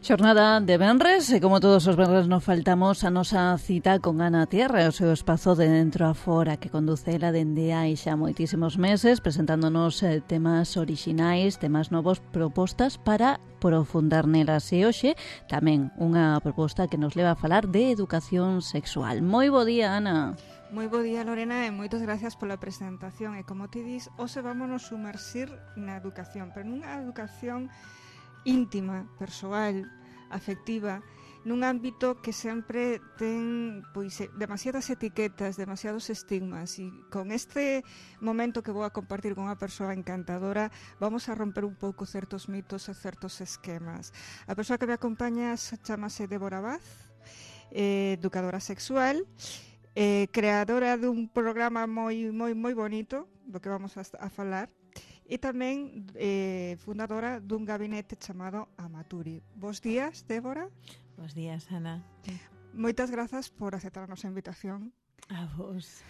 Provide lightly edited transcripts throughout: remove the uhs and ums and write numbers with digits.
Xornada de venres e como todos os venres non faltamos a nosa cita con Ana Tierra e o seu espazo de Dentro a Fora que conduce ela dende hai xa moitísimos meses presentándonos temas orixinais, temas novos, propostas para profundar nelas e hoxe tamén unha proposta que nos leva a falar de educación sexual. Moi bo día, Ana. Moi bo día, Lorena, e moitas gracias pola presentación. E como ti dis, hoxe vámonos sumerxir na educación, pero nunha educación íntima, persoal, afectiva, nun ámbito que sempre ten demasiadas etiquetas, demasiados estigmas, e con este momento que vou a compartir con unha persoa encantadora vamos a romper un pouco certos mitos e certos esquemas. A persoa que me acompaña chamase Débora Vaz, educadora sexual, creadora dun programa moi bonito do que vamos a falar, e tamén fundadora dun gabinete chamado Amaturi. Bos días, Débora. Bos días, Ana. Moitas grazas por aceptar a nosa invitación. A vos.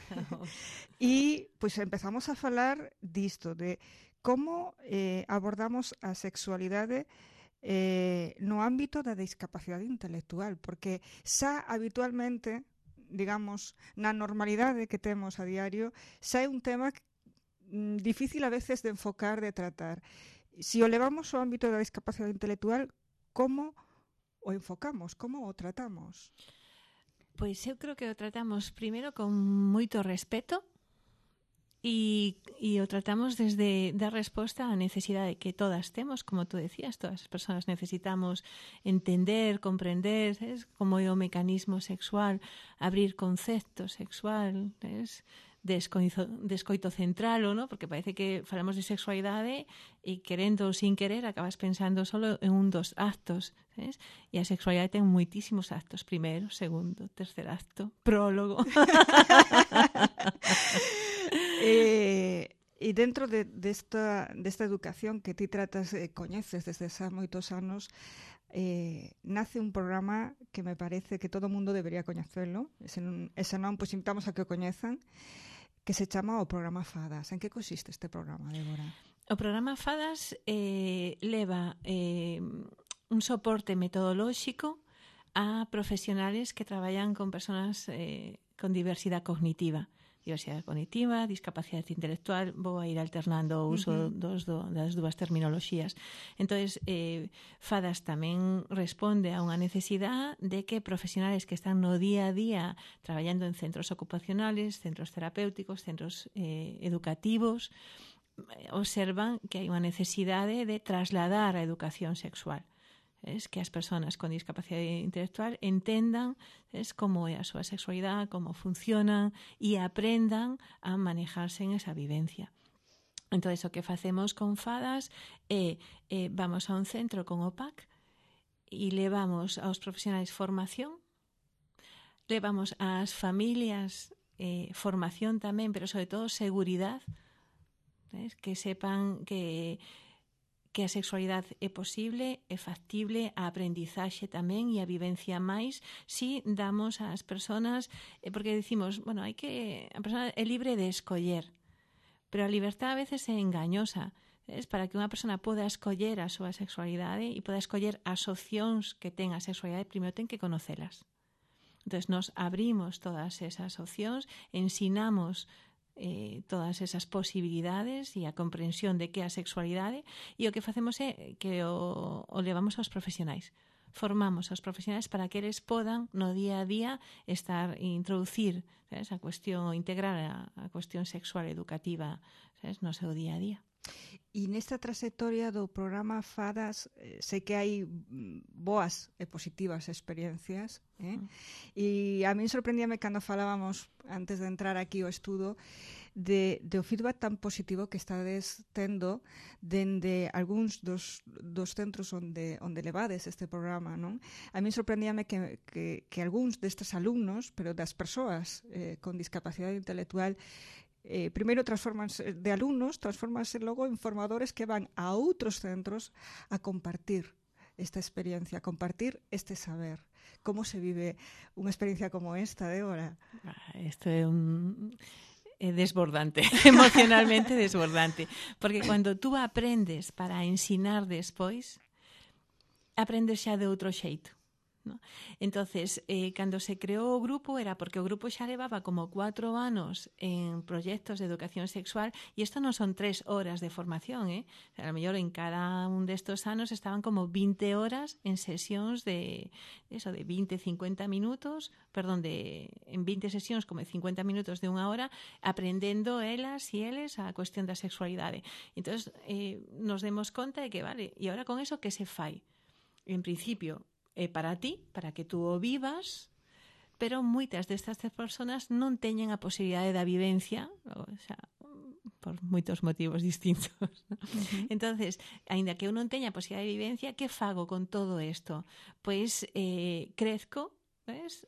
E pois empezamos a falar disto, de como abordamos a sexualidade no ámbito da discapacidade intelectual, porque xa habitualmente, digamos, na normalidade que temos a diario, xa é un tema difícil a veces de enfocar, de tratar. Si o levamos ao ámbito da discapacidade intelectual, como o enfocamos, como o tratamos? Pois eu creo que o tratamos primeiro con moito respeto e o tratamos desde dar resposta á necesidade que todas temos, como tú decías, todas as persoas necesitamos entender, comprender, ¿sabes? Como é o mecanismo sexual, abrir concepto sexual, ¿sabes? Descoito centralo, ¿no? Porque parece que falamos de sexualidade e querendo ou sin querer acabas pensando solo en un dos actos, ¿sabes? E a sexualidade ten moitísimos actos, primeiro, segundo, tercer acto, prólogo. E dentro desta educación que ti tratas, coñeces desde xa moitos anos, nace un programa que me parece que todo o mundo debería coñecelo, e se non, pois invitamos a que o coñezan, que se chama o programa Fadas. En que consiste este programa, Débora? O programa Fadas leva un soporte metodolóxico a profesionales que traballan con persoas con diversidade cognitiva, discapacidade intelectual. Vou a ir alternando o uso das dúas terminoloxías. Entonces, Fadas tamén responde a unha necesidade de que profesionales que están no día a día traballando en centros ocupacionales, centros terapéuticos, centros educativos, observan que hai unha necesidade de trasladar a educación sexual. Es que as persoas con discapacidade intelectual entendan como é a súa sexualidade, como funcionan e aprendan a manejarse en esa vivencia. Entón, o que facemos con Fadas é vamos a un centro con OPAC e levamos aos profesionais formación, levamos ás familias formación tamén, pero sobre todo seguridade, que sepan que a sexualidade é posible, é factible, a aprendizaxe tamén e a vivencia máis si damos ás persoas, porque dicimos, bueno, a persoa é libre de escoller, pero a libertad a veces é engañosa. Para que unha persona poda escoller a súa sexualidade e poda escoller as opcións que ten a sexualidade, primeiro ten que conocelas. Entón, nos abrimos todas esas opcións, ensinamos todas esas posibilidades e a comprensión de que é a sexualidade, e o que facemos é que o levamos aos profesionais. Formamos aos profesionais para que eles podan no día a día introducir, ¿sabes? A cuestión, integrar a cuestión sexual educativa, ¿sabes? No seu día a día. E nesta trayectoria do programa Fadas sei que hai boas e positivas experiencias, e a min sorprendíame cando falábamos antes de entrar aquí ao estudo do feedback tan positivo que estades tendo dende algúns dos centros onde levades este programa, non? A min sorprendíame que algúns destes alumnos, pero das persoas con discapacidade intelectual, primeiro transformanse de alumnos, transformanse logo en formadores que van a outros centros a compartir esta experiencia, a compartir este saber. Como se vive unha experiencia como esta, Débora? Isto é desbordante, emocionalmente desbordante, porque cando tú aprendes para ensinar despois, aprender xa de outro xeito. ¿No? Entonces, cando se creou o grupo era porque o grupo xa levaba como 4 anos en proxectos de educación sexual e isto non son 3 horas de formación, O sea, a lo mellor en cada un destos anos estaban como 20 horas en sesións de 20, 50 minutos, en 20 sesións como de 50 minutos de unha hora, aprendendo elas e eles a cuestión da sexualidade. Entonces, nos demos conta de que, vale, e agora con eso que se fai? En principio, para ti, para que tú o vivas, pero moitas destas persoas non teñen a posibilidade da vivencia, o sea, por moitos motivos distintos. Entonces, aínda que eu non teña a posibilidade de vivencia, que fago con todo isto? Pois crezco, ves?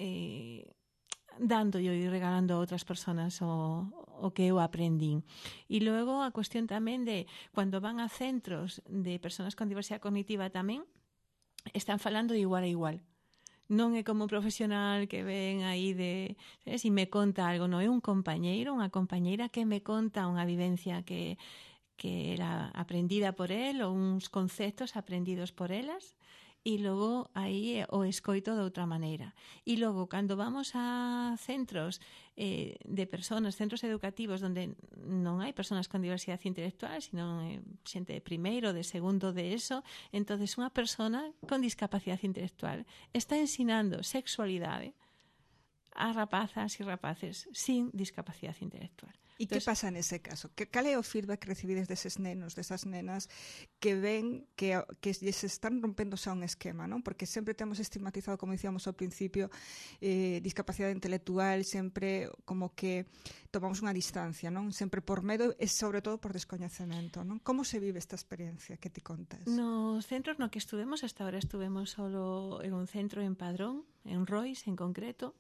Dándolle e regalando a outras persoas o que eu aprendín. E logo a cuestión tamén de cando van a centros de persoas con diversidade cognitiva tamén, están falando de igual a igual. Non é como un profesional que ven aí si me conta algo, non é un compañeiro, unha compañeira que me conta unha vivencia que era aprendida por él ou uns conceptos aprendidos por elas e logo aí o escoito de outra maneira. E logo, cando vamos a centros de personas, centros educativos onde non hai personas con diversidade intelectual, sino xente de primeiro, de segundo de ESO, entonces unha persona con discapacidade intelectual está ensinando sexualidade a rapazas e rapaces sin discapacidade intelectual. E que pasa nese caso? Cal é o feedback que recibides deses nenos, desas nenas que ven que se están rompendo xa un esquema, non? Porque sempre temos estigmatizado, como dicíamos ao principio, discapacidade intelectual, sempre como que tomamos unha distancia, non? Sempre por medo e sobre todo por descoñecemento, non? Como se vive esta experiencia que ti contas? Nos centros no que estuvemos, hasta ahora estuvemos solo en un centro en Padrón, en Rois en concreto,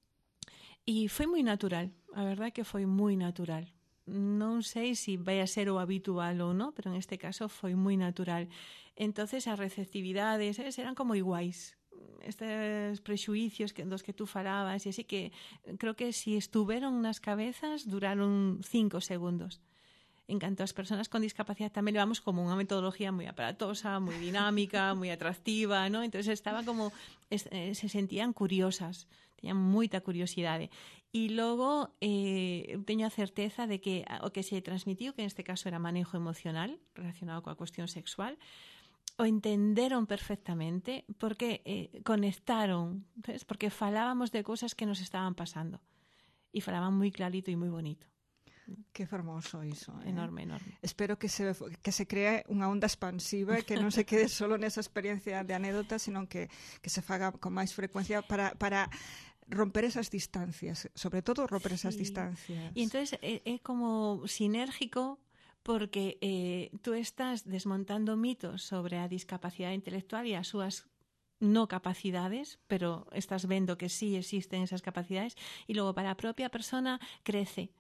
e foi moi natural, a verdade que foi moi natural. Non sei se vai a ser o habitual ou non, pero en este caso foi moi natural. Entonces as receptividades eran como iguais. Estes prexuicios dos que tú falabas, e así que creo que si estuveron nas cabezas duraron 5 segundos. En canto ás persoas con discapacidade tamén levamos como unha metodología moi aparatosa, moi dinámica, moi atractiva, ¿no? Entonces estaba como se sentían curiosas, teñan moita curiosidade. E logo teño a certeza de que o que se transmitiu, que en este caso era manejo emocional relacionado coa cuestión sexual, o entenderon perfectamente porque conectaron, ¿sabes? Porque falábamos de cousas que nos estaban pasando e falaban moi clarito e moi bonito. Que fermoso iso, Enorme, enorme. Espero que se cree unha onda expansiva e que non se quede solo nesa experiencia de anécdota, sino que se faga con máis frecuencia para romper esas distancias, sobre todo romper esas distancias. E entonces é como sinérgico porque tú estás desmontando mitos sobre a discapacidade intelectual e as súas no capacidades, pero estás vendo que sí existen esas capacidades e logo para a propia persona crece.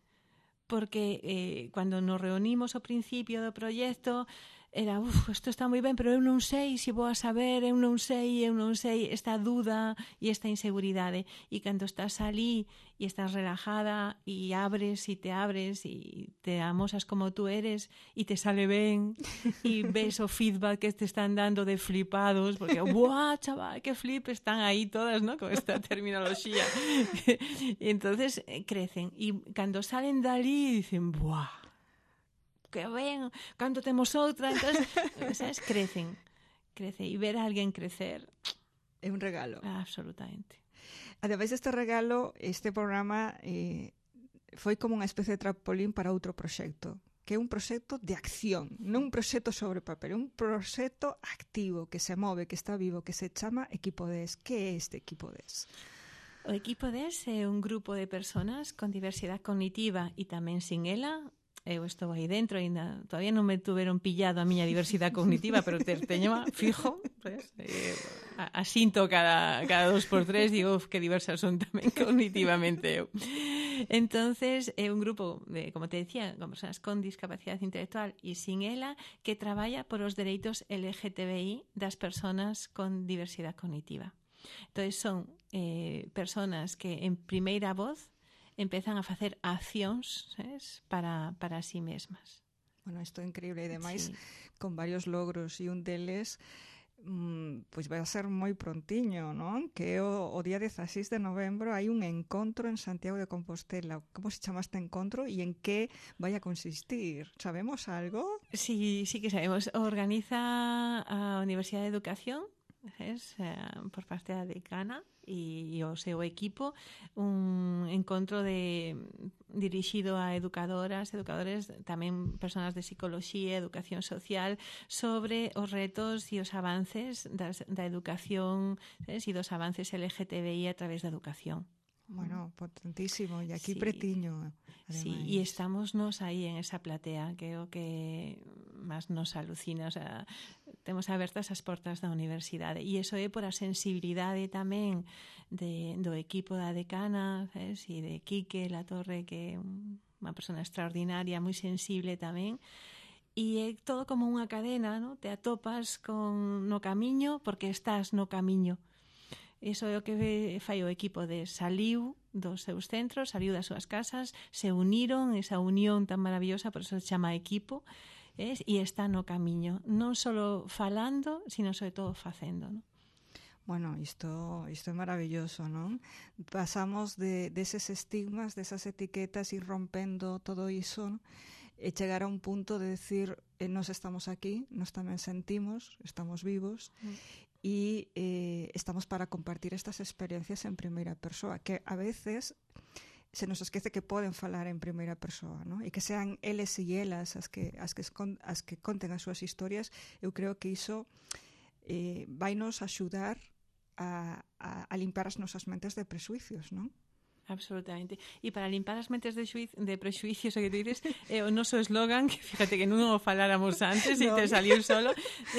Porque cando nos reunimos ao principio do proxecto era, isto está moi ben, pero eu non sei se vou a saber, eu non sei, esta duda e esta inseguridade. E cando estás ali e estás relajada e abres e te amosas como tú eres e te sale ben e ves o feedback que te están dando de flipados, porque, ¡buah, chaval, que flip! Están aí todas, ¿no? Con esta terminoloxía. E entonces crecen. E cando salen dali dicen, ¡buah! Que ben, cando temos outra, entonces, sabes, crecen. E ver a alguén crecer é un regalo. Absolutamente. Ademais deste regalo, este programa foi como unha especie de trampolín para outro proxecto, que é un proxecto de acción, non un proxecto sobre papel, un proxecto activo, que se move, que está vivo, que se chama Equipo DES. Que é este Equipo DES? O Equipo DES é un grupo de persoas con diversidade cognitiva e tamén sin ela. Eu estou aí dentro, ainda todavía non me tuveron pillado a miña diversidade cognitiva, pero teño fijo, pues, asinto cada 2x3, digo, que diversas son tamén cognitivamente eu. Entonces, é un grupo de, como te decía, con persoas con discapacidade intelectual e sin ela, que traballa por os dereitos LGTBI das persoas con diversidade cognitiva. Entonces, son persoas que en primeira voz empezan a facer accións, ¿sabes? para si mesmas. Bueno, isto é increíble, e demais sí. Con varios logros, e un deles pois vai a ser moi prontiño, non? Que o día 16 de novembro hai un encontro en Santiago de Compostela. Como se chama este encontro e en que vai a consistir? Sabemos algo? Sí, sí que sabemos. Organiza a Universidade de Educación, por parte da decana e o seu equipo, un encontro dirixido a educadores, tamén persoas de psicoloxía, educación social, sobre os retos e os avances da educación e dos avances LGTBI a través da educación. Bueno, potentísimo, e aquí pretiño. Sí, e estamos nos aí en esa platea, que é o que máis nos alucina, o sea, temos abertas as portas da universidade, e iso é por a sensibilidade tamén do equipo da decana, e de Quique Latorre, que é unha persona extraordinaria, moi sensible tamén, e é todo como unha cadena, ¿no? Te atopas no camiño porque estás no camiño. Iso é o que fai o equipo saliu dos seus centros, saliu das súas casas, se uniron, esa unión tan maravillosa, por eso se chama equipo, e está no camiño, non só falando, sino sobre todo facendo, ¿no? Bueno, isto é maravilloso, non? Pasamos deses estigmas, desas etiquetas, ir rompendo todo iso, ¿no? E chegar a un punto de decir, nos estamos aquí, nos tamén sentimos, estamos vivos, e estamos para compartir estas experiencias en primeira persoa, que a veces se nos esquece que poden falar en primeira persoa, ¿no? E que sean eles e elas as que conten as súas historias. Eu creo que iso vai nos axudar a limpar as nosas mentes de presuicios, non? Absolutamente. E para limpar as mentes de prexuicios, o que tú dices, o noso eslogan, que fíjate que non o faláramos antes e te saliu solo,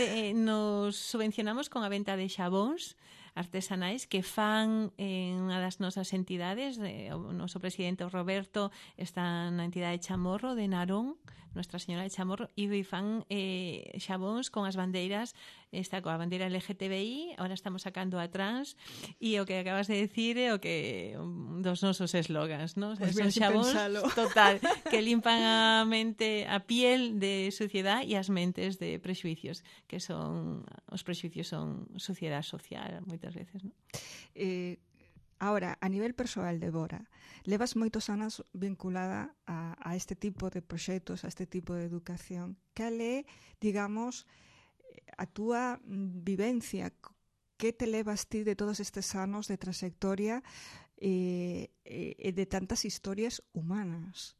nos subvencionamos con a venta de xabóns artesanais que fan en unha das nosas entidades. O noso presidente, o Roberto, está na entidade Chamorro de Narón, Nuestra Señora de Chamorro, e fan xabóns con as bandeiras, está coa bandeira LGTBI, ahora estamos sacando a trans, e o que acabas de decir é o que dos nosos eslogans, ¿no? Pues son xabóns total, que limpan a mente, a piel de suciedade e as mentes de prexuicios, que son os prexuicios son suciedade social moitas veces, ¿no? Ahora, a nivel persoal, Débora, levas moitos anos vinculada a este tipo de proxectos, a este tipo de educación. Cal é, digamos, a túa vivencia? Que te levas ti de todos estes anos de trayectoria e de tantas historias humanas?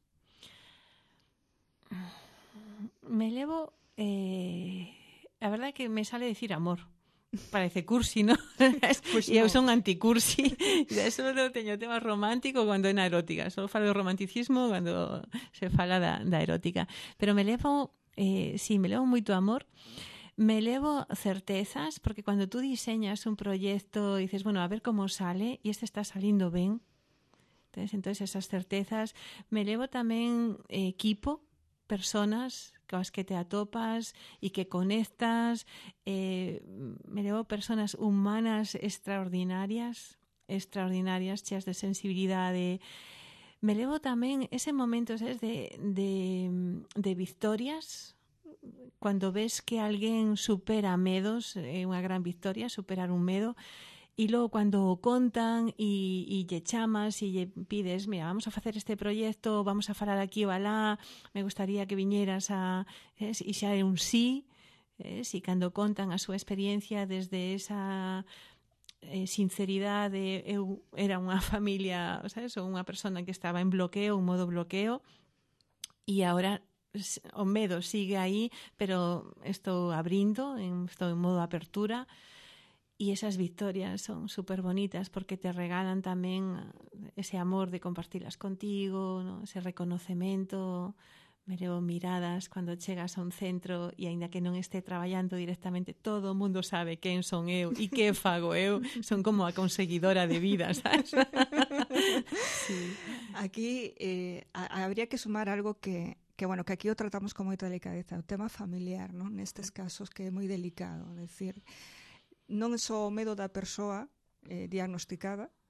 Me levo... a verdade é que me sale decir amor. Parece cursi, ¿no? Pues eu son anticursi, só teño tema romántico cando é na erótica, só falo de romanticismo cando se fala da erótica, pero me levo me levo moito amor, me levo certezas, porque cando tú diseñas un proxecto e dices, bueno, a ver como sale, e este está salindo ben, entonces esas certezas, me levo tamén equipo, personas coas que te atopas e que conectas, me levo personas humanas extraordinarias, cheas de sensibilidade. Me levo tamén ese momento, sabes, de victorias, cando ves que alguén supera medos, é unha gran victoria, superar un medo. E logo cando o contan e lle chamas e lle pides, mira, vamos a facer este proxecto, vamos a falar aquí o alá, me gustaría que viñeras e xa é un sí, e cando contan a súa experiencia desde esa sinceridade, eu era unha familia, sabes, ou unha persona que estaba en bloqueo, un modo bloqueo, e agora o medo sigue aí, pero estou abrindo, estou en modo apertura. E esas victorias son super bonitas porque te regalan tamén ese amor de compartirlas contigo, ¿no? Ese reconocemento. Me levo miradas cando chegas a un centro e aínda que non este traballando directamente, todo o mundo sabe quen son eu e que fago eu. Son como a conseguidora de vida, sabes? Sí. Aquí habría que sumar algo que bueno, que aquí o tratamos con moita delicadeza, o tema familiar, ¿no? Nestes casos que é moi delicado, decir, non é só o medo da persoa diagnosticada,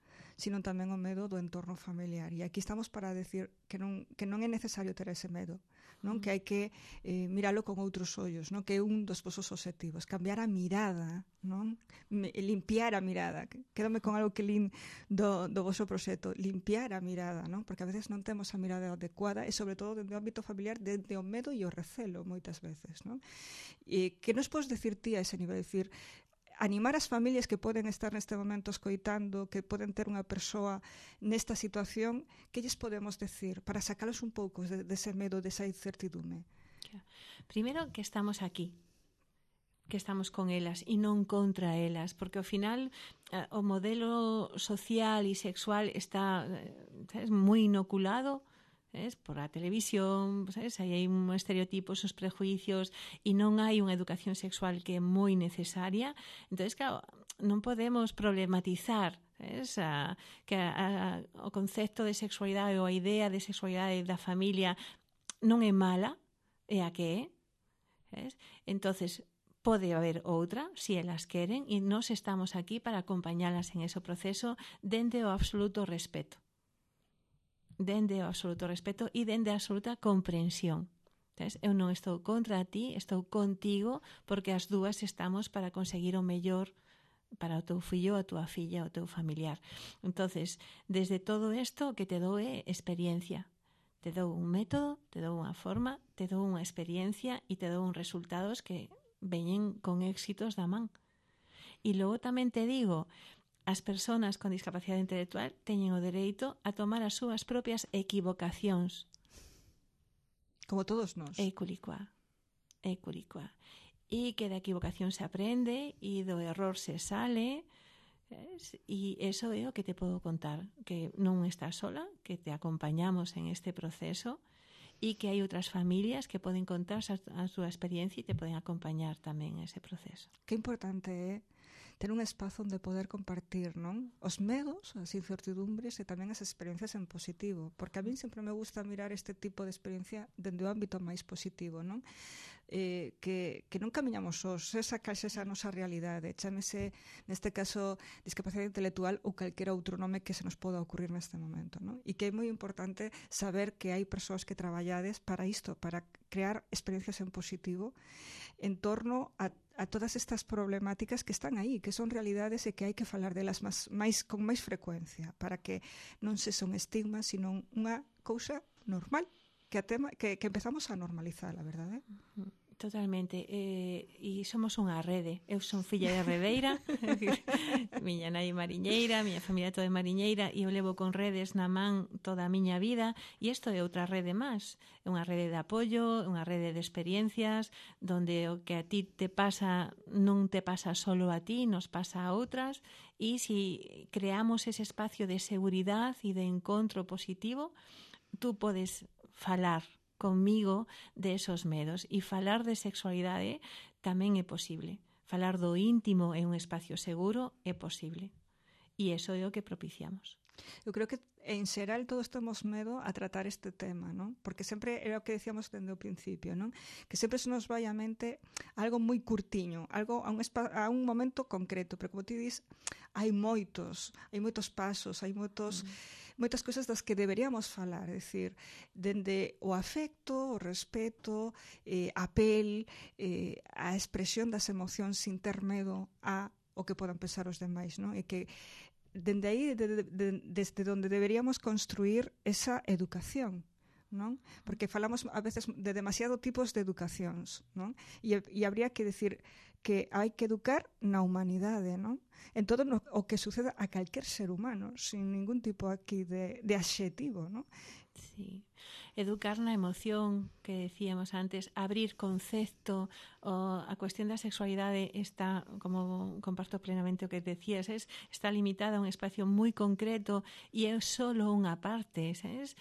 sino tamén o medo do entorno familiar. E aquí estamos para decir que non é necesario ter ese medo, non? Que hai que miralo con outros ollos, non? Que é un dos vosos obxectivos, cambiar a mirada, non? Limpiar a mirada. Quédame con algo que lin do voso proxecto, limpiar a mirada, non? Porque a veces non temos a mirada adecuada e sobre todo dentro do ámbito familiar, dentro o medo e o recelo moitas veces, non? E que nos podes decir ti a ese nivel, decir, animar as familias que poden estar neste momento escoitando, que poden ter unha persoa nesta situación, que lles podemos decir para sacalos un pouco dese medo, desa incertidume? Primeiro, que estamos aquí, que estamos con elas e non contra elas, porque ao final o modelo social e sexual está moi inoculado, ¿sabes? Por a televisión, ¿sabes? Aí hai un estereotipos, os prejuicios e non hai unha educación sexual que é moi necesaria. Entonces, claro, non podemos problematizar, ¿sabes? O concepto de sexualidade ou a idea de sexualidade da familia non é mala, é a que é, ¿sabes? Entonces, pode haber outra, se elas queren, e nós estamos aquí para acompañalas en ese proceso dende o absoluto respeto. Dende o absoluto respeto e dende a absoluta comprensión. Entonces, eu non estou contra ti, estou contigo, porque as dúas estamos para conseguir o mellor para o teu fillo, a túa filla, o teu familiar. Entonces, desde todo isto que te dou é experiencia. Te dou un método, te dou unha forma, te dou unha experiencia e te dou uns resultados que veñen con éxitos da man. E logo tamén te digo, as persoas con discapacidade intelectual teñen o dereito a tomar as súas propias equivocacións. Como todos nós. É culicua. E que da equivocación se aprende e do error se sale, e eso é o que te podo contar, que non estás sola, que te acompañamos en este proceso e que hai outras familias que poden contar a súa experiencia e te poden acompañar tamén en ese proceso. Que importante é ter un espazo onde poder compartir, non? Os medos, as incertidumbres e tamén as experiencias en positivo, porque a mí sempre me gusta mirar este tipo de experiencia dende o ámbito máis positivo, non? Que non camiñamos sós, esa caixa esa nosa realidade, chámese, neste caso, discapacidade intelectual ou calquera outro nome que se nos poda ocurrir neste momento, non? E que é moi importante saber que hai persoas que traballades para isto, para crear experiencias en positivo en torno a todas estas problemáticas que están aí, que son realidades e que hai que falar delas con máis frecuencia, para que non se son estigmas, sino unha cousa normal, que empezamos a normalizar, a verdade? Totalmente, e somos unha rede. Eu son filla de redeira, miña nai mariñeira, miña familia toda é mariñeira, e eu levo con redes na man toda a miña vida, e isto é outra rede máis. É unha rede de apoio, unha rede de experiencias, donde o que a ti te pasa non te pasa solo a ti, nos pasa a outras, e si creamos ese espacio de seguridade e de encontro positivo, tú podes falar conmigo de esos medos, e falar de sexualidade tamén é posible. Falar do íntimo en un espacio seguro é posible, e iso é o que propiciamos. Eu creo que en xeral todos temos medo a tratar este tema, non? Porque sempre era o que decíamos dende o principio, non? Que sempre se nos vai a mente algo moi curtiño, algo a un momento concreto, pero como ti dis, hai moitos pasos, hai moitas cousas das que deberíamos falar, é dicir, dende o afecto, o respeto, a pel, a expresión das emocións sin ter medo a o que podan pensar os demais, non? E que dende aí, desde onde deberíamos construir esa educación, non? Porque falamos a veces de demasiado tipos de educacións, non? E habría que decir que hai que educar na humanidade, non? En todo o que suceda a calquer ser humano, sin ningún tipo aquí de adxetivo, non? Sí. Educar na emoción, que decíamos antes, abrir concepto, a cuestión da sexualidade está, como comparto plenamente o que decías, está limitada a un espacio moi concreto e é solo unha parte, sabes?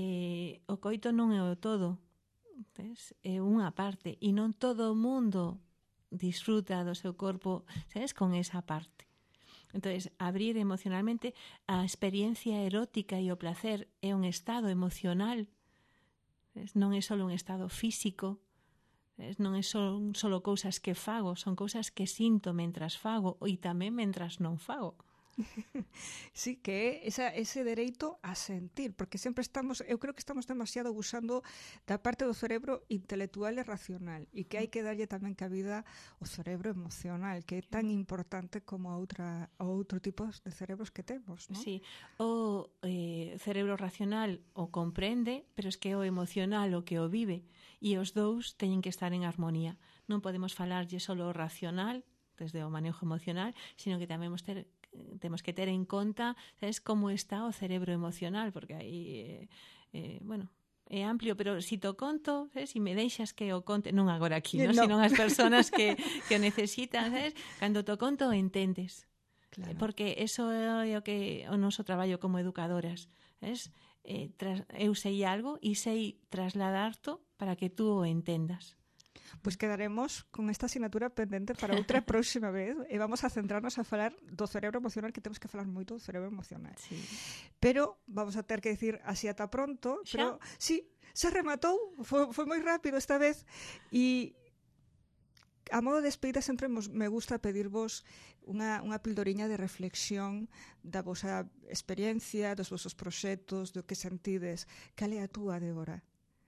O coito non é o todo, sabes? É unha parte e non todo o mundo disfruta do seu corpo, sabes? Con esa parte. Entonces, abrir emocionalmente a experiencia erótica e o placer é un estado emocional, non é só un estado físico, non é só cousas que fago, son cousas que sinto mentras fago e tamén mentras non fago. Sí, que é ese dereito a sentir, porque sempre eu creo que estamos demasiado usando da parte do cerebro intelectual e racional, e que hai que darlle tamén cabida ao cerebro emocional, que é tan importante como o outro tipo de cerebros que temos, non? Sí, o cerebro racional o comprende, pero es que o emocional o que o vive, e os dous teñen que estar en armonía. Non podemos falarlle só o racional, desde o manejo emocional, sino que tamén temos que ter en conta, sabes, como está o cerebro emocional, porque aí, bueno, é amplio, pero si to conto, sabes, si me deixas que o conte, non agora aquí, no? Sino as persoas que o necesitan, sabes, cando to conto entendes. Claro. Porque eso é o noso traballo como educadoras, sabes? Eu sei algo e sei trasladar-to para que tú o entendas. Pois quedaremos con esta asignatura pendente para outra próxima vez e vamos a centrarnos a falar do cerebro emocional, que temos que falar moito do cerebro emocional. Sí. Pero vamos a ter que decir así ata pronto, pero sí, se rematou, foi moi rápido esta vez e a modo de despedida sempre me gusta pedirvos unha pildoriña de reflexión da vosa experiencia, dos vosos proxectos, do que sentides. Cal é a túa, Débora?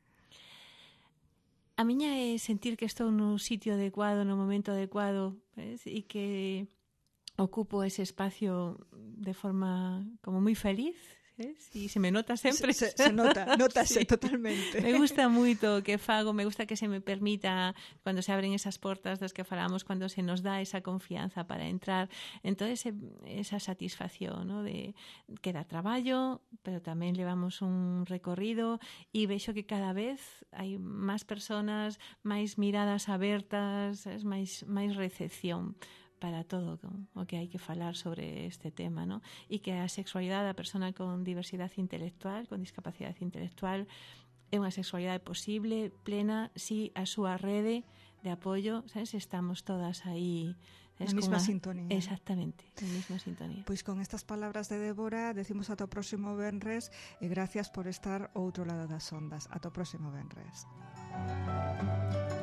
A miña é sentir que estou no sitio adecuado, no momento adecuado, ¿ves? E que ocupo ese espacio de forma como moi feliz, ¿ves? E se me nota sempre. Se notase sí. Totalmente. Me gusta moito o que fago, me gusta que se me permita, cando se abren esas portas das que falamos, cando se nos dá esa confianza para entrar, entón esa satisfacción, ¿no? De que dá traballo, pero tamén levamos un recorrido e vexo que cada vez hai máis personas, máis miradas abertas, máis recepción para todo o que hai que falar sobre este tema, ¿no? E que a sexualidade da persona con diversidade intelectual, con discapacidade intelectual, é unha sexualidade posible, plena, si a súa rede de apoio, sabes, estamos todas aí na mesma sintonía. Exactamente, na mesma sintonía. Pois con estas palabras de Débora decimos ata o próximo venres e gracias por estar ao outro lado das ondas. Ata o próximo venres.